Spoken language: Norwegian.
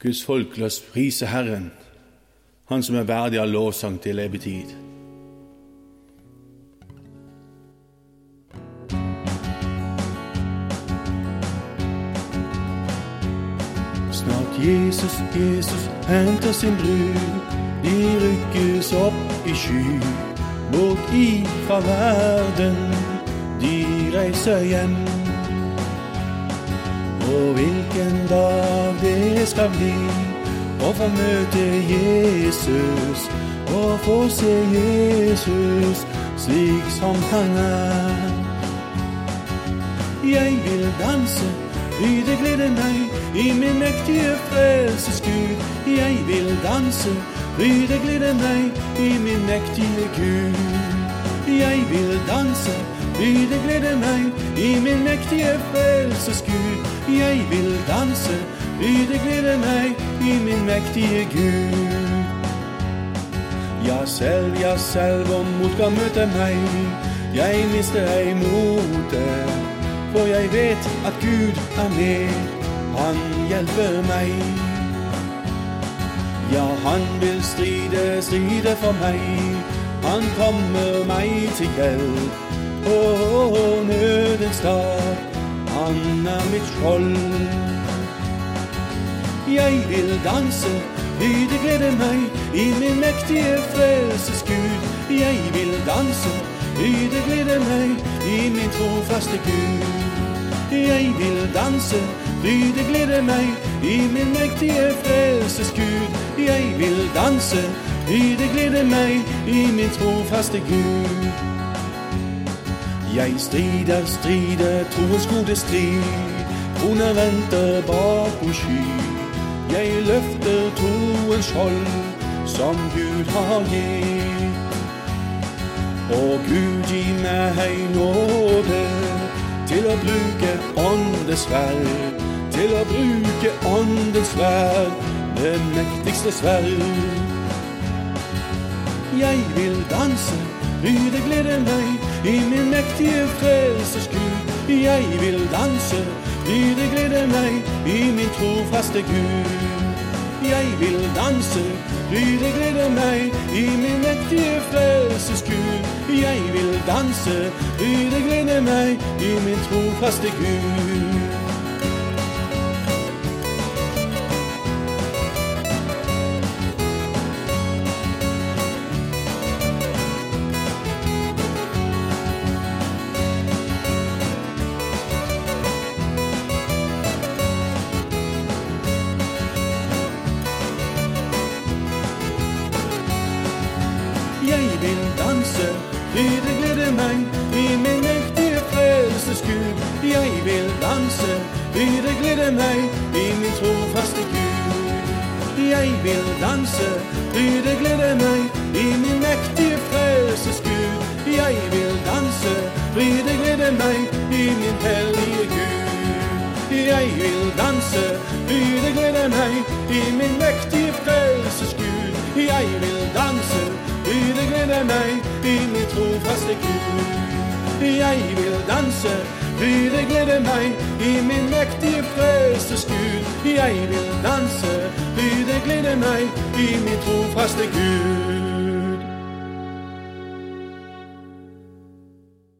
Guds folk, la oss prise Herren, Han som verdig av lovsang til evig tid. Snart Jesus henter sin brud, de rykkes opp i sky, bort ifra verden, de reiser hjem. Og hvilken dag det skal bli, å få møte Jesus, og få se Jesus slik som han er. Jeg vil danse, det gleder meg i min mektige frelses Gud. Jeg vil danse, det gleder meg i min mektige Gud. Jeg vil danse, det gleder meg i min mektige frelses Gud. Jeg vil danse, det gleder meg i min mektige Gud. Ja selv, om motgang møter meg, jeg mister ei motet, for jeg vet at Gud er med, han hjelper meg. Ja, han vil stride for meg, han kommer meg til hjelp. Nødens dag, han er mitt skjold. Jeg vil danse, det gleder meg i min mektige frelses Gud. Jeg vil danse, det gleder meg i min trofaste Gud. Jeg vil danse, det gleder meg i min mektige frelses Gud. Jeg vil danse, det gleder meg i min trofaste Gud. Jeg strider, troens gode strid, krone venter bakom sky. Jeg løfter troens skjold, som Gud har gitt. Og Gud gi meg nåde, til å bruke åndens sverd, til å bruke åndens sverd, det mektigste sverd. Jeg vil danse, det gleder meg i min mektige frelses Gud. Jeg vil danse, det gleder meg i min trofaste Gud. Jeg vil danse, det gleder meg i min mektige frelses Gud. Jeg vil danse, det gleder meg i min trofaste Gud. Jeg vil danse, det gleder meg i min mektige frelses Gud. Jeg vil danse, det gleder meg i min trofaste Gud. Jeg vil danse, det gleder meg i min mektige frelses Gud. Jeg vil danse, det gleder meg i min hellige Gud. Jeg vil danse, det gleder meg i min mektige frelses Gud. Jeg vil danse, det gleder meg i min trofaste Gud. Jeg vil danse, det gleder meg i min mektige frelses Gud. Jeg vil danse, det gleder meg i min trofaste Gud.